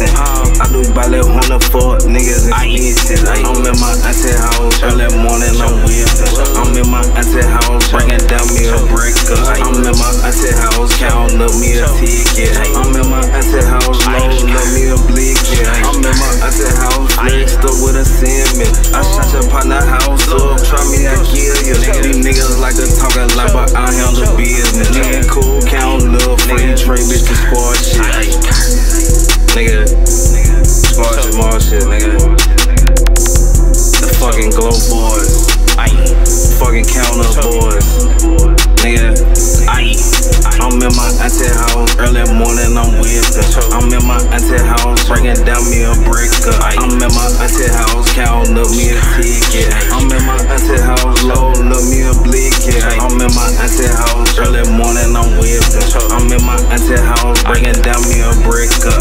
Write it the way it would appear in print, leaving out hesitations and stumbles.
missing. I do ballet on the fuck niggas and snitches. I'm in my auntie house early morning, I'm whipping. I'm in my auntie house bringing down me a breaker. I'm in my auntie house counting up me a ticket. I'm in my auntie house loading up me a blanket. I'm in my auntie house flexed up with a cement. I shot your partner house up, try me I kill you. These niggas like to talk a lot, but I handle business. Nigga cool, count love, free trade, bitch, the sport shit. Nigga, small shit, nigga. The fucking glow boys, fucking counter boys, nigga. I'm in my auntie house early morning, I'm whipping. I'm in my auntie house bringing down me a breaker. I'm in my auntie house counting up me a ticket. I'm in my auntie house loading up me a blanket. I'm in my auntie house early morning, I'm whipping. I'm in my auntie house bringing down me a breaker.